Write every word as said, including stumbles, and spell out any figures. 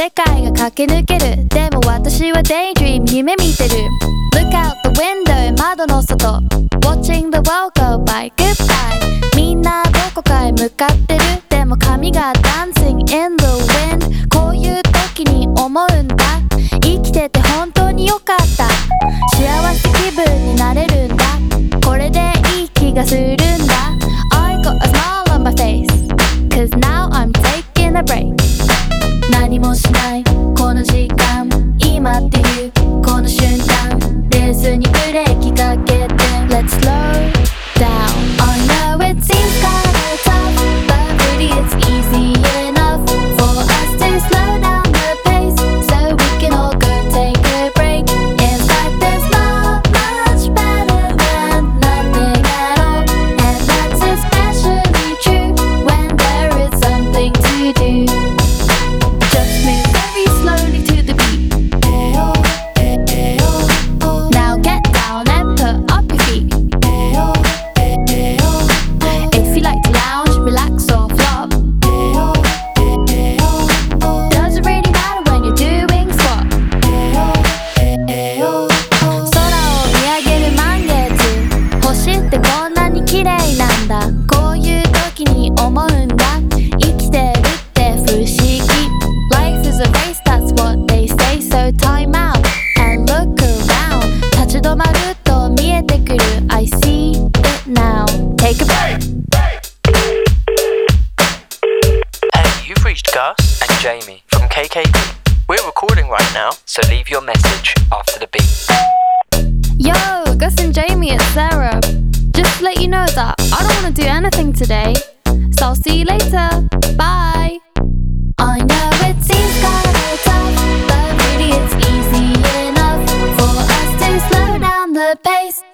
世界が駆け抜ける。でも私は Daydream 夢見てる。 Look out the window 窓の外 Watching the world go by Goodbye みんなどこかへ向かってる。でも髪が Dancing in the wind こういう時に思うんだ。生きてて本当に良かった。幸せ気分になれるんだ。これでいい気がするんだ。 I got a smile on my face Cause now I'm taking a break 何もしないこの時間今っていうこの瞬間レースにブレーキかけて Let's slow down I know it seems kinda tough But really it's easy enough For us to slow down the pace So we can all go take a break In fact there's not much better than nothing at all And that's especially true When there is something to do Just move very slowly to the beat Now get down and put up your feet If you like to lounge, relax or flop Doesn't really matter when you're doing squat 空を見上げる満月星ってこんなに綺麗なんだこういう時に思うんだ生きてるって不思議 Life is a race, that's what they say So time out and look around 立ち止まると見えてくる I see it now Take a break Hey, you've reached Gus and Jamie from K K B. We're recording right now, so leave your message after the beep. Yo, Gus and Jamie, it's Sarah. Just to let you know that I don't want to do anything today. So I'll see you later. Bye. I know it seems kinda tough, but really it's easy enough for us to slow down the pace.